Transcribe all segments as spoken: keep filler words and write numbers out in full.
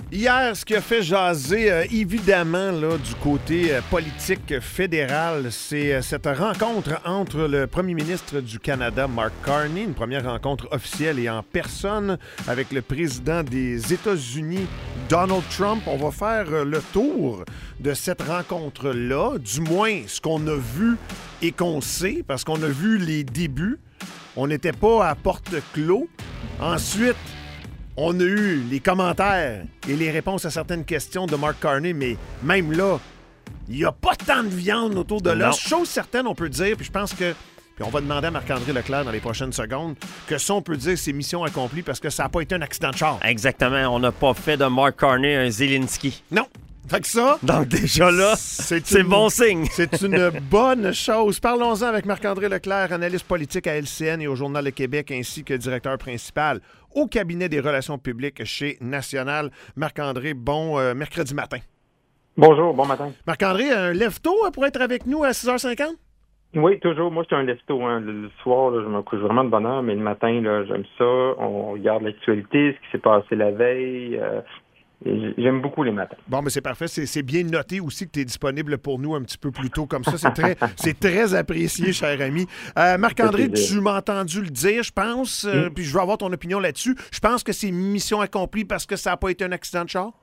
Hier, ce qui a fait jaser, euh, évidemment, là, du côté euh, politique fédéral, c'est euh, cette rencontre entre le premier ministre du Canada, Mark Carney, une première rencontre officielle et en personne avec le président des États-Unis, Donald Trump. On va faire euh, le tour de cette rencontre-là, du moins ce qu'on a vu et qu'on sait, parce qu'on a vu les débuts. On n'était pas à porte clos. Ensuite, on a eu les commentaires et les réponses à certaines questions de Mark Carney, mais même là, il n'y a pas tant de viande autour de l'os. Chose certaine, on peut dire, puis je pense que, puis on va demander à Marc-André Leclerc dans les prochaines secondes, que ça, on peut dire, c'est mission accomplie parce que ça n'a pas été un accident de char. Exactement, on n'a pas fait de Mark Carney un Zelensky. Non. Fait que ça... Donc déjà là, c'est, c'est une, bon signe. C'est une bonne chose. Parlons-en avec Marc-André Leclerc, analyste politique à L C N et au Journal de Québec, ainsi que directeur principal au cabinet des relations publiques chez National. Marc-André, bon euh, mercredi matin. Bonjour, bon matin. Marc-André, un lève-tôt pour être avec nous à six heures cinquante? Oui, toujours. Moi, je suis un lève-tôt. Hein. Le, le soir, là, je me couche vraiment de bonne heure, mais le matin, là, j'aime ça. On regarde l'actualité, ce qui s'est passé la veille. Euh, J'aime beaucoup les matins. Bon, mais c'est parfait. C'est, c'est bien noté aussi que tu es disponible pour nous un petit peu plus tôt comme ça. C'est très, c'est très apprécié, cher ami. Euh, Marc-André, tu m'as entendu le dire, je pense, euh, mm. puis je veux avoir ton opinion là-dessus. Je pense que c'est mission accomplie parce que ça n'a pas été un accident de char?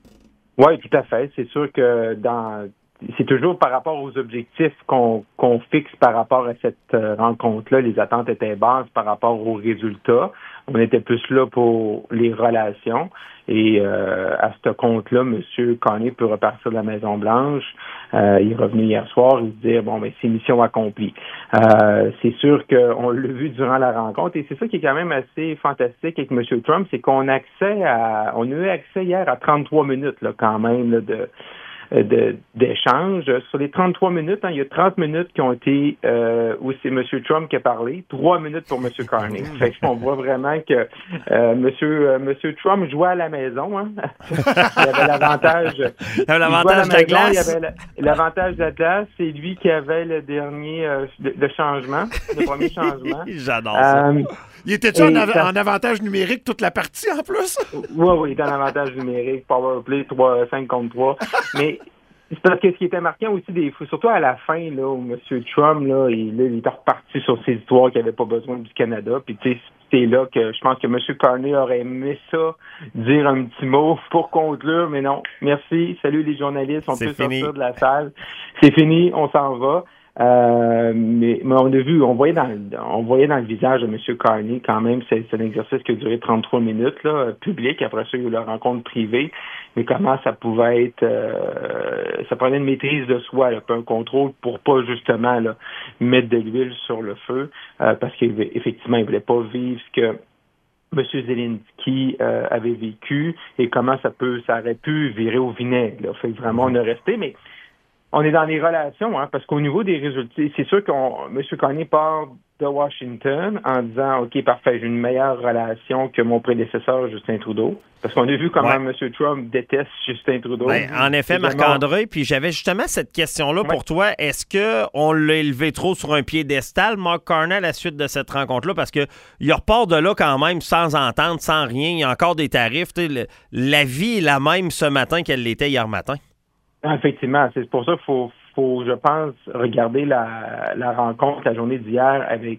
Oui, tout à fait. C'est sûr que dans... c'est toujours par rapport aux objectifs qu'on, qu'on fixe par rapport à cette euh, rencontre-là. Les attentes étaient basses par rapport aux résultats. On était plus là pour les relations. Et euh, à ce compte-là, M. Carney peut repartir de la Maison-Blanche. Euh, il est revenu hier soir et se dire, bon, ben c'est mission accomplie. Euh, c'est sûr qu'on l'a vu durant la rencontre. Et c'est ça qui est quand même assez fantastique avec M. Trump, c'est qu'on a accès à, on a eu accès hier à trente-trois minutes, là, quand même, là, de... De, d'échange. Sur les trente-trois minutes, hein, il y a trente minutes qui ont été euh, où c'est M. Trump qui a parlé, trois minutes pour M. Carney. Fait qu'on voit vraiment que euh, Monsieur, euh, Monsieur Trump jouait à la maison. Hein. Il avait l'avantage. Il avait l'avantage de la glace. Il avait la, l'avantage de la glace. C'est lui qui avait le dernier euh, le, le changement, le premier changement. J'adore ça. Euh, il était-tu en, av- ça... en avantage numérique toute la partie en plus? Oui, oui, il était en avantage numérique, powerplay trois cinq contre trois. Mais c'est parce que ce qui était marquant aussi, des surtout à la fin, là, où M. Trump, là, il, là, il était reparti sur ses histoires qu'il n'avait pas besoin du Canada. Puis tu sais, c'est là que je pense que M. Carney aurait aimé ça, dire un petit mot pour conclure, mais non. Merci, salut les journalistes, on c'est peut fini. sortir de la salle. C'est fini, on s'en va. Euh, mais, mais on a vu, on voyait dans, on voyait dans le visage de M. Carney quand même, c'est, c'est un exercice qui a duré trente-trois minutes, là, public. Après ça, il y a eu la rencontre privée. Mais comment ça pouvait être, euh, ça prenait une maîtrise de soi, là, un contrôle pour pas justement là, mettre de l'huile sur le feu, euh, parce qu'effectivement, il voulait pas vivre ce que M. Zelensky euh, avait vécu et comment ça peut, ça aurait pu virer au vinaigre. Là. Fait que vraiment, on a resté, mais on est dans les relations, hein, parce qu'au niveau des résultats, c'est sûr qu'on M. Carney part de Washington en disant, OK, parfait, j'ai une meilleure relation que mon prédécesseur Justin Trudeau. Parce qu'on a vu comment ouais. M. Trump déteste Justin Trudeau. Ben, en effet, Marc-André, puis j'avais justement cette question-là ouais. pour toi. Est-ce qu'on l'a élevé trop sur un piédestal, Mark Carney, à la suite de cette rencontre-là? Parce qu'il repart de là quand même sans entente, sans rien. Il y a encore des tarifs. Le, la vie est la même ce matin qu'elle l'était hier matin. Effectivement, c'est pour ça qu'il faut, faut, je pense, regarder la, la rencontre, la journée d'hier avec,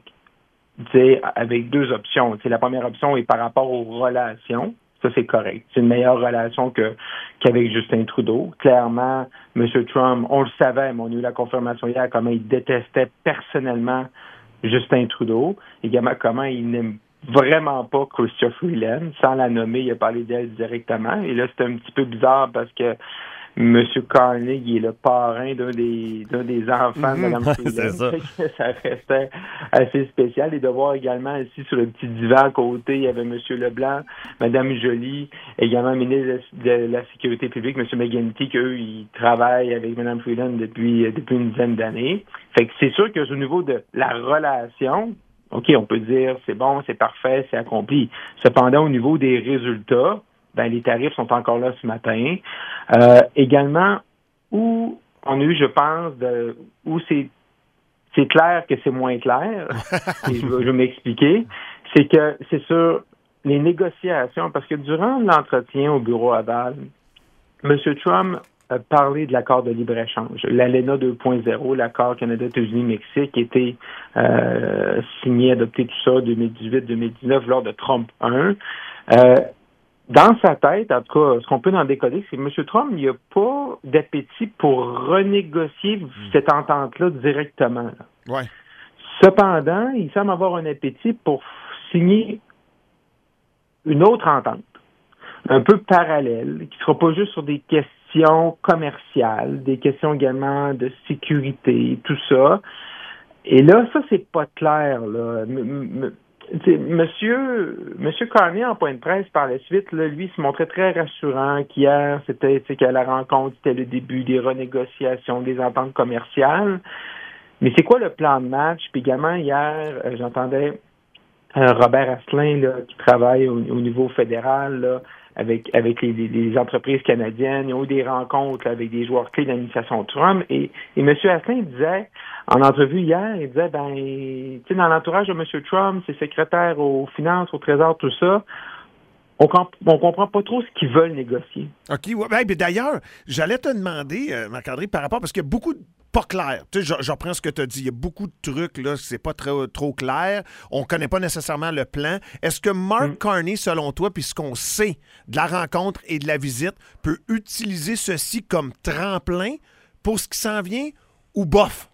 avec deux options. T'sais, la première option est par rapport aux relations. Ça, c'est correct. C'est une meilleure relation que, qu'avec Justin Trudeau. Clairement, M. Trump, on le savait, mais on a eu la confirmation hier comment il détestait personnellement Justin Trudeau. Également, comment il n'aime vraiment pas Chrystia Freeland. Sans la nommer, il a parlé d'elle directement. Et là, c'est un petit peu bizarre parce que M. Carney, il est le parrain d'un des, d'un des enfants de Mme Freeland. ça. ça restait assez spécial. Et de voir également ici sur le petit divan à côté, il y avait M. Leblanc, Mme Joly, également ministre de la Sécurité publique, M. McGuinty, qu'eux, ils travaillent avec Mme Freeland depuis, depuis une dizaine d'années. Fait que c'est sûr que au niveau de la relation, OK, on peut dire c'est bon, c'est parfait, c'est accompli. Cependant, au niveau des résultats, ben les tarifs sont encore là ce matin. Euh, également, où on a eu, je pense, de, où c'est c'est clair que c'est moins clair, et je, vais, je vais m'expliquer, c'est que c'est sur les négociations, parce que durant l'entretien au bureau Aval, M. Trump a parlé de l'accord de libre-échange, l'ALENA deux point zéro, l'accord Canada-États-Unis-Mexique, qui a été euh, signé, adopté, tout ça, deux mille dix-huit deux mille dix-neuf, lors de Trump un. Euh, dans sa tête, en tout cas, ce qu'on peut en décoder, c'est que M. Trump, il n'y a pas d'appétit pour renégocier mmh. cette entente-là directement. Là. Ouais. Cependant, il semble avoir un appétit pour signer une autre entente, un peu parallèle, qui ne sera pas juste sur des questions commerciales, des questions également de sécurité, tout ça. Et là, ça, c'est pas clair, là. M- m- monsieur, monsieur Carney, en point de presse, par la suite, là, lui, se montrait très rassurant qu'hier, c'était, tu sais, qu'à la rencontre, c'était le début des renégociations, des ententes commerciales. Mais c'est quoi le plan de match? Puis également, hier, euh, j'entendais euh, Robert Asselin, là, qui travaille au, au niveau fédéral, là, avec avec les, les, les entreprises canadiennes. Ils ont eu des rencontres là, avec des joueurs clés de l'administration Trump. Et, et M. Asselin disait, en entrevue hier, il disait, ben, tu sais, dans l'entourage de M. Trump, ses secrétaires aux finances, au Trésor, tout ça, on comp- on comprend pas trop ce qu'ils veulent négocier. OK. Ouais, ben, ben, d'ailleurs, j'allais te demander, euh, Marc-André, par rapport, parce qu'il y a beaucoup de pas clair. Tu sais, je, je reprends ce que tu as dit. Il y a beaucoup de trucs, là, c'est pas trop, trop clair. On ne connaît pas nécessairement le plan. Est-ce que Mark mm. Carney, selon toi, puis ce qu'on sait de la rencontre et de la visite, peut utiliser ceci comme tremplin pour ce qui s'en vient ou bof?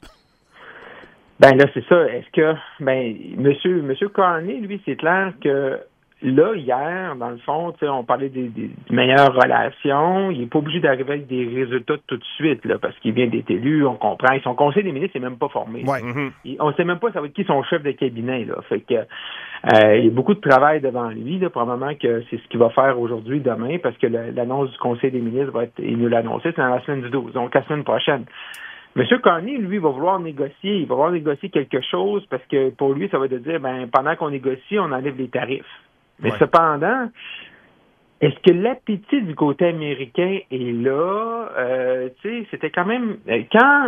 Ben là, c'est ça. Est-ce que, ben, monsieur, monsieur Carney, lui, c'est clair que là, hier, dans le fond, on parlait des, des meilleures relations. Il n'est pas obligé d'arriver avec des résultats tout de suite, là, parce qu'il vient d'être élu, on comprend. Et son conseil des ministres n'est même pas formé. Ouais. Il, on ne sait même pas ça va être qui son chef de cabinet. Là. Fait que euh, il y a beaucoup de travail devant lui. Là, probablement que c'est ce qu'il va faire aujourd'hui, demain, parce que le, l'annonce du conseil des ministres va être, il nous l'a annoncé, c'est dans la semaine du douze, donc la semaine prochaine. M. Carney, lui, va vouloir négocier. Il va vouloir négocier quelque chose parce que pour lui, ça va être de dire, ben, pendant qu'on négocie, on enlève les tarifs. Mais ouais. Cependant, est-ce que l'appétit du côté américain est là? Euh, tu sais, c'était quand même... Quand,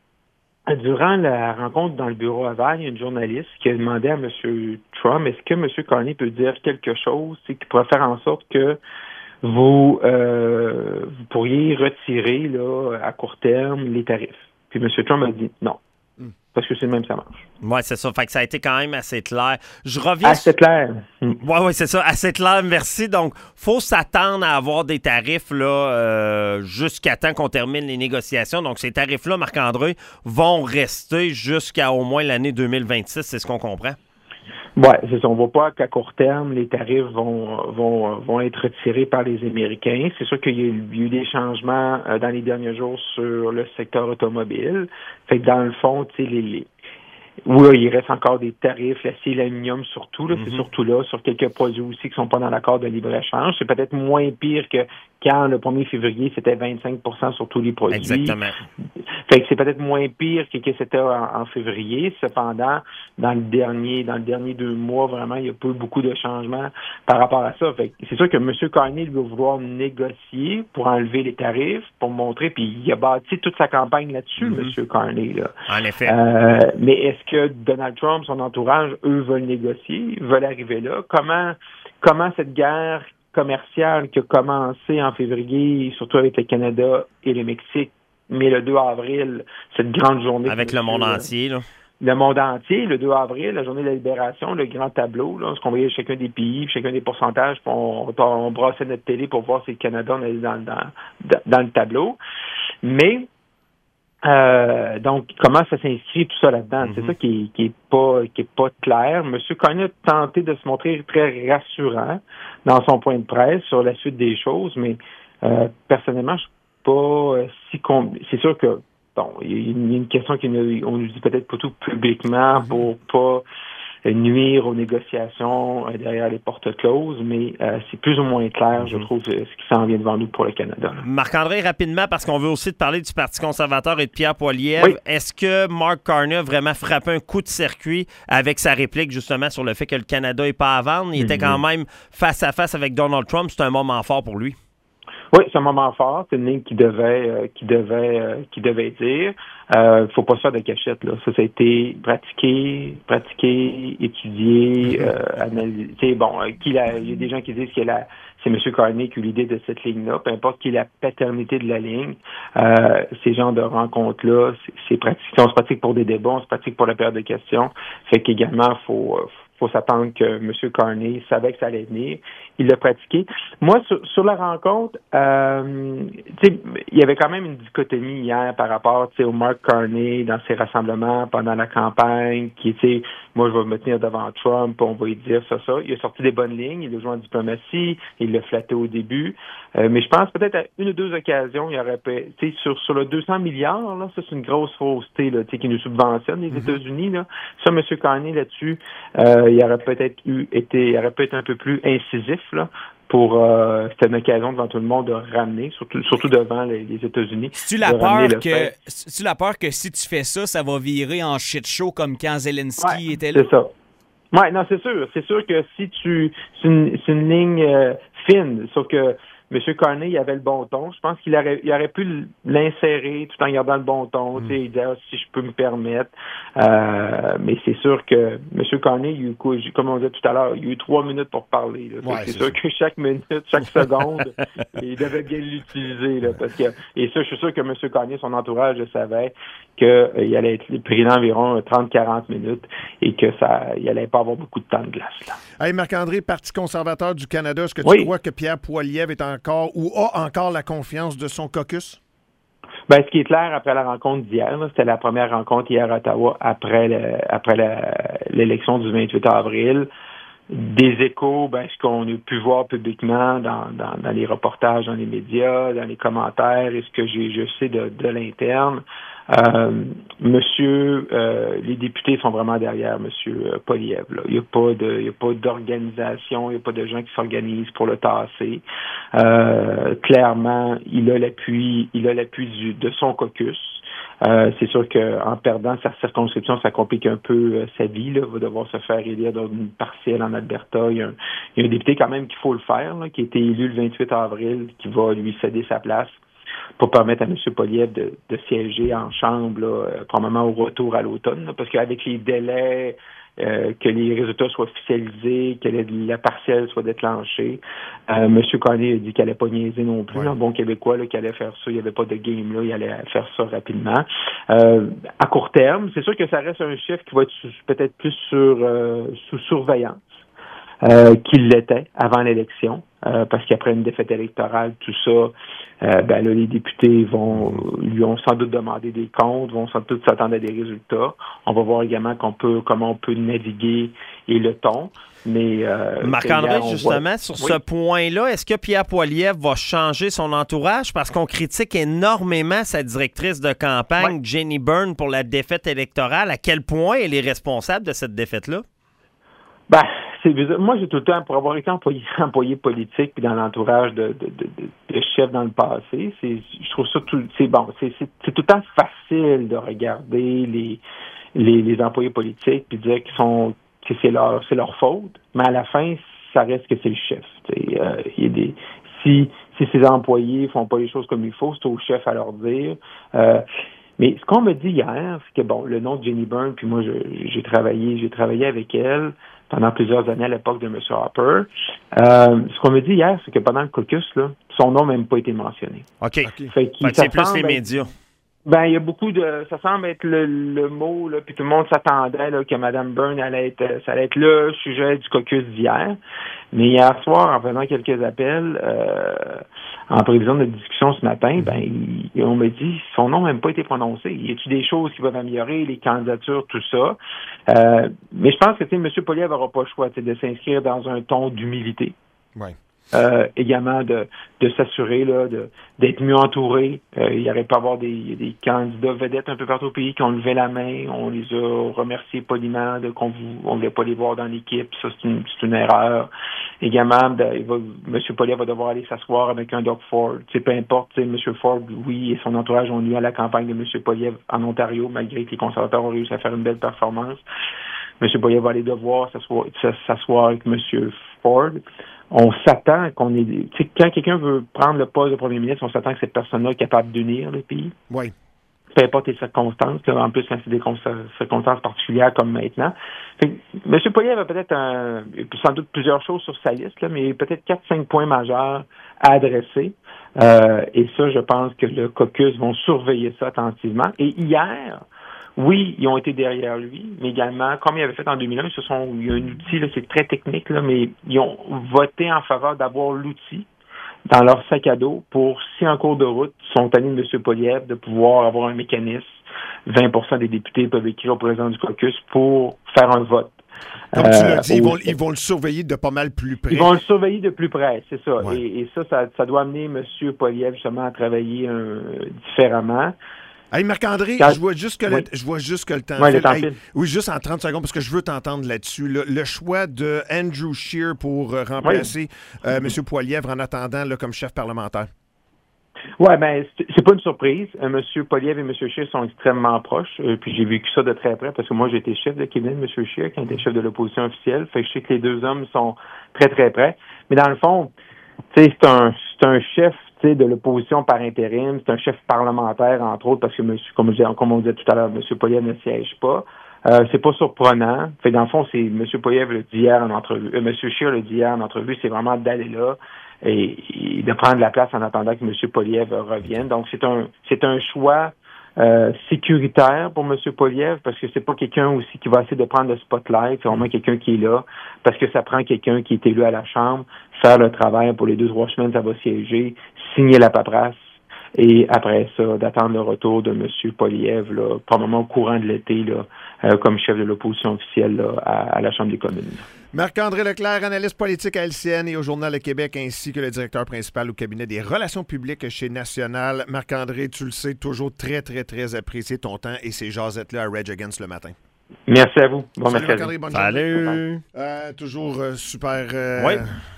durant la rencontre dans le bureau Aval, il y a une journaliste qui a demandé à M. Trump, est-ce que M. Carney peut dire quelque chose qui pourrait faire en sorte que vous, euh, vous pourriez retirer là, à court terme les tarifs? Puis M. Trump a dit non. Parce que c'est le même, ça marche. Oui, c'est ça. Fait que ça a été quand même assez clair. Je reviens. Assez sur... clair. Oui, oui, c'est ça. Assez clair, merci. Donc, il faut s'attendre à avoir des tarifs là, euh, jusqu'à temps qu'on termine les négociations. Donc, ces tarifs-là, Marc-André, vont rester jusqu'à au moins l'année deux mille vingt-six, c'est ce qu'on comprend? Oui, c'est ça. On ne voit pas qu'à court terme, les tarifs vont, vont, vont être retirés par les Américains. C'est sûr qu'il y a eu des changements euh, dans les derniers jours sur le secteur automobile. Fait que dans le fond, tu sais, les, les... oui, il reste encore des tarifs, l'acier, l'aluminium surtout. Là, mm-hmm. C'est surtout là, sur quelques produits aussi qui ne sont pas dans l'accord de libre-échange. C'est peut-être moins pire que quand le premier février, c'était vingt-cinq pour cent sur tous les produits. Exactement. Fait que c'est peut-être moins pire que, que c'était en, en février. Cependant, dans le dernier, dans le dernier deux mois, vraiment, il y a pas eu beaucoup de changements par rapport à ça. Fait que c'est sûr que M. Carney va vouloir négocier pour enlever les tarifs, pour montrer, puis il a bâti toute sa campagne là-dessus, mm-hmm. M. Carney. Là. En effet. Euh, mais est-ce que Donald Trump, son entourage, eux, veulent négocier, veulent arriver là? Comment, comment cette guerre commerciale qui a commencé en février, surtout avec le Canada et le Mexique, mais le deux avril, cette grande journée... Avec le monde entier, là. Le monde entier, le deux avril, la journée de la libération, le grand tableau, là, on voyait chacun des pays, chacun des pourcentages, puis on, on brassait notre télé pour voir si le Canada on allait dans, dans, dans le tableau. Mais... Euh, donc, comment ça s'inscrit tout ça là-dedans? Mm-hmm. C'est ça qui est, qui est pas qui est pas clair. M. Carney a tenté de se montrer très rassurant dans son point de presse sur la suite des choses, mais euh, personnellement, je suis pas euh, si con... C'est sûr que bon, il y a une, une question qu'on nous dit peut-être pas tout publiquement mm-hmm. pour pas nuire aux négociations euh, derrière les portes closes, mais euh, c'est plus ou moins clair, mm-hmm. je trouve, euh, ce qui s'en vient devant nous pour le Canada. Là. Marc-André, rapidement, parce qu'on veut aussi te parler du Parti conservateur et de Pierre Poilievre, oui. Est-ce que Mark Carney a vraiment frappé un coup de circuit avec sa réplique, justement, sur le fait que le Canada n'est pas à vendre? Il mm-hmm. était quand même face à face avec Donald Trump. C'est un moment fort pour lui. Oui, c'est un moment fort. C'est une ligne qui devait, euh, qui devait, euh, qui devait dire. Euh, faut pas se faire de cachette là. Ça, ça a été pratiqué, pratiqué, étudié, euh, analysé. Bon, euh, qu'il a, il y a des gens qui disent que la, c'est M. Carney qui a eu l'idée de cette ligne-là. Peu importe qui est la paternité de la ligne, euh, ces genres de rencontres-là, c'est, c'est pratique. On se pratique pour des débats, on se pratique pour la période de questions. Fait qu'également, faut, faut s'attendre que M. Carney savait que ça allait venir. Il l'a pratiqué. Moi, sur, sur la rencontre, euh, il y avait quand même une dichotomie hier par rapport au Mark Carney dans ses rassemblements pendant la campagne, qui était, moi, je vais me tenir devant Trump, on va lui dire ça, ça. Il a sorti des bonnes lignes, il a joué en diplomatie, il l'a flatté au début. Euh, mais je pense peut-être à une ou deux occasions, il aurait pu, tu sais, sur, sur le deux cents milliards, là, ça, c'est une grosse fausseté, là, tu sais, qui nous subventionne les mm-hmm. États-Unis, là. Ça, M. Carney, là-dessus, euh, il aurait peut-être eu été, il aurait pu être un peu plus incisif, là, pour euh, c'était une occasion devant tout le monde de ramener, surtout, surtout devant les, les États-Unis. Si tu la peur que si tu la peur que si tu fais ça, ça va virer en shit show comme quand Zelensky ouais, était là. C'est ça. Ouais, non, c'est sûr. C'est sûr que si tu c'est une, c'est une ligne euh, fine, sauf que M. Carney, il avait le bon ton. Je pense qu'il aurait, il aurait pu l'insérer tout en gardant le bon ton. Mm. Tu sais, il disait, ah, si je peux me permettre. Euh, mais c'est sûr que M. Carney, il a eu, comme on disait tout à l'heure, il a eu trois minutes pour parler. Là. Ouais, c'est, c'est sûr ça. Que chaque minute, chaque seconde, il devait bien l'utiliser. Là, parce que, et ça, je suis sûr que M. Carney, son entourage, le savait qu'il euh, allait être pris d'environ trente à quarante minutes et que ça, il allait pas avoir beaucoup de temps de glace. Là. Hey, Marc-André, Parti conservateur du Canada, est-ce que tu oui. crois que Pierre Poilievre est encore ou a encore la confiance de son caucus? Ben, ce qui est clair après la rencontre d'hier, là, c'était la première rencontre hier à Ottawa après, le, après la, l'élection du vingt-huit avril. Des échos, ben, ce qu'on a pu voir publiquement dans, dans, dans les reportages, dans les médias, dans les commentaires, et ce que j'ai, je sais de, de l'interne, euh, monsieur, euh, les députés sont vraiment derrière monsieur Poilievre. Là. Il n'y a pas de, il y a pas d'organisation, il n'y a pas de gens qui s'organisent pour le tasser. Euh, clairement, il a l'appui, il a l'appui du, de son caucus. Euh, c'est sûr qu'en perdant sa circonscription, ça complique un peu euh, sa vie. Là. Il va devoir se faire élire dans une partielle en Alberta. Il y a un, il y a un député quand même qu'il faut le faire, là, qui a été élu le vingt-huit avril, qui va lui céder sa place pour permettre à M. Poilievre de, de siéger en chambre, là, euh, probablement au retour à l'automne, là, parce qu'avec les délais, euh, que les résultats soient officialisés, que la, la partielle soit déclenchée, euh, M. Carney a dit qu'il n'allait pas niaiser non plus, ouais. Un bon Québécois, là, qu'il allait faire ça, il n'y avait pas de game, là, il allait faire ça rapidement. Euh, à court terme, c'est sûr que ça reste un chiffre qui va être sous, peut-être plus sur euh, sous surveillance. Euh, qu'il l'était avant l'élection, euh, parce qu'après une défaite électorale, tout ça, euh, ben là, les députés vont lui ont sans doute demandé des comptes, vont sans doute s'attendre à des résultats. On va voir également qu'on peut comment on peut naviguer et le ton. Mais euh, Marc-André, justement, voit... sur oui. ce point-là, est-ce que Pierre Poilievre va changer son entourage? Parce qu'on critique énormément sa directrice de campagne, oui. Jenny Byrne, pour la défaite électorale. À quel point elle est responsable de cette défaite-là? Ben, c'est moi j'ai tout le temps, pour avoir été employé, employé politique puis dans l'entourage de, de, de, de chefs dans le passé, c'est, je trouve ça tout, c'est bon, c'est, c'est, c'est tout le temps facile de regarder les, les, les employés politiques puis dire qu'ils sont, que c'est leur, c'est leur faute, mais à la fin, ça reste que c'est le chef. Euh, il y a des, si, si ces employés font pas les choses comme il faut, c'est au chef à leur dire. Euh, Mais ce qu'on me dit hier, c'est que bon, le nom de Jenny Byrne, puis moi je, j'ai travaillé, j'ai travaillé avec elle pendant plusieurs années à l'époque de M. Harper. Euh, ce qu'on me dit hier, c'est que pendant le caucus, là, son nom n'a même pas été mentionné. OK. okay. Fait ben, c'est plus les médias. Ben, il y a beaucoup de... Ça semble être le, le mot, là, puis tout le monde s'attendait là, que Mme Byrne allait être... Ça allait être le sujet du caucus d'hier. Mais hier soir, en faisant quelques appels, euh, en prévision de discussion ce matin, ben, il, on me dit son nom n'a même pas été prononcé. Y a-t-il des choses qui peuvent améliorer, les candidatures, tout ça? Euh, mais je pense que, tu sais, M. Poilievre n'aura pas le choix, de s'inscrire dans un ton d'humilité. Oui. Euh, également de, de s'assurer là, de, d'être mieux entouré. Euh, il y aurait pas avoir des, des candidats vedettes un peu partout au pays qui ont levé la main. On les a remerciés poliment de qu'on on voulait pas les voir dans l'équipe. Ça, c'est une, c'est une erreur. Également, de, il va, M. Poilievre va devoir aller s'asseoir avec un Doug Ford. T'sais, peu importe, M. Ford, oui, et son entourage ont nuit à la campagne de M. Poilievre en Ontario, malgré que les conservateurs ont réussi à faire une belle performance. M. Poilievre va aller devoir s'asseoir, s'asseoir avec M. Ford. on s'attend qu'on est... Tu sais, quand quelqu'un veut prendre le poste de premier ministre, on s'attend que cette personne-là est capable d'unir le pays. Oui. Peu importe les circonstances, là, en plus quand c'est des circonstances particulières comme maintenant. Fait que, M. Poilievre a peut-être un, sans doute plusieurs choses sur sa liste, là, mais peut-être quatre cinq points majeurs à adresser. Euh, et ça, je pense que le caucus vont surveiller ça attentivement. Et hier, oui, ils ont été derrière lui, mais également, comme ils avaient fait en deux mille un, ce sont, il y a un outil, là, c'est très technique, là, mais ils ont voté en faveur d'avoir l'outil dans leur sac à dos pour, si en cours de route, sont allés de M. Poilievre, de pouvoir avoir un mécanisme, vingt pour cent des députés peuvent écrire au président du caucus pour faire un vote. Comme tu l'as euh, dit, ils vont, ils vont le surveiller de pas mal plus près. Ils vont le surveiller de plus près, c'est ça. Ouais. Et, et ça, ça, ça doit amener M. Poilievre justement à travailler euh, différemment. Hey, Marc-André, Quand... je vois juste que le, oui. je vois juste que le temps oui, file. le temps Hey, file. oui, juste en trente secondes, parce que je veux t'entendre là-dessus. Le, le choix de Andrew Scheer pour euh, remplacer oui. euh, M. Poilievre en attendant là, comme chef parlementaire. Oui, ben c'est, c'est pas une surprise. Euh, M. Poilievre et M. Scheer sont extrêmement proches. Euh, puis j'ai vécu ça de très près parce que moi, j'ai été chef de cabinet de M. Scheer quand il était chef de l'opposition officielle. Fait que je sais que les deux hommes sont très, très près. Mais dans le fond, tu sais, c'est un, c'est un chef de l'opposition par intérim, c'est un chef parlementaire, entre autres, parce que, monsieur, comme, je, comme on disait tout à l'heure, M. Poilievre ne siège pas. Euh, c'est pas surprenant. Fait dans le fond, c'est M. Poilievre le dit hier en entrevue. Euh, M. Scheer le dit hier en entrevue, c'est vraiment d'aller là et, et de prendre la place en attendant que M. Poilievre revienne. Donc, c'est un c'est un choix euh, sécuritaire pour M. Poilievre parce que c'est pas quelqu'un aussi qui va essayer de prendre le spotlight. C'est vraiment quelqu'un qui est là parce que ça prend quelqu'un qui est élu à la Chambre, faire le travail pour les deux, trois semaines, ça va siéger, signer la paperasse et après ça, d'attendre le retour de M. Poilievre, là, probablement au courant de l'été, là, euh, comme chef de l'opposition officielle là, à, à la Chambre des communes. Marc-André Leclerc, analyste politique à L C N et au Journal Le Québec, ainsi que le directeur principal au cabinet des relations publiques chez National. Marc-André, tu le sais, toujours très, très, très apprécié ton temps et ces jasettes-là à Rage Against le matin. Merci à vous. Bon Salut, mercredi. bonne Salut. Euh, toujours euh, super... Euh, oui.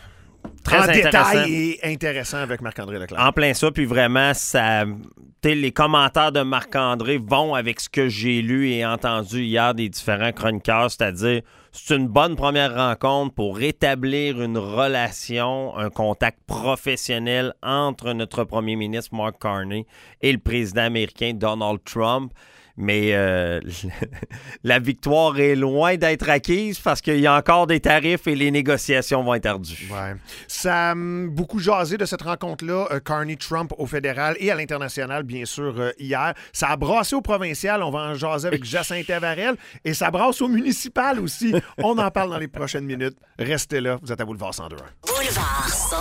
Très en intéressant. détail et intéressant avec Marc-André Leclerc. En plein ça, puis vraiment, ça, les commentaires de Marc-André vont avec ce que j'ai lu et entendu hier des différents chroniqueurs, c'est-à-dire c'est une bonne première rencontre pour rétablir une relation, un contact professionnel entre notre premier ministre Mark Carney et le président américain Donald Trump. Mais euh, la victoire est loin d'être acquise parce qu'il y a encore des tarifs et les négociations vont être ardues. Ouais. Ça a um, beaucoup jasé de cette rencontre-là, euh, Carney-Trump au fédéral et à l'international, bien sûr, euh, hier. Ça a brassé au provincial, on va en jaser avec Jacinthe Avarel, et ça brasse au municipal aussi. On en parle dans les prochaines minutes. Restez là, vous êtes à Boulevard cent deux. Boulevard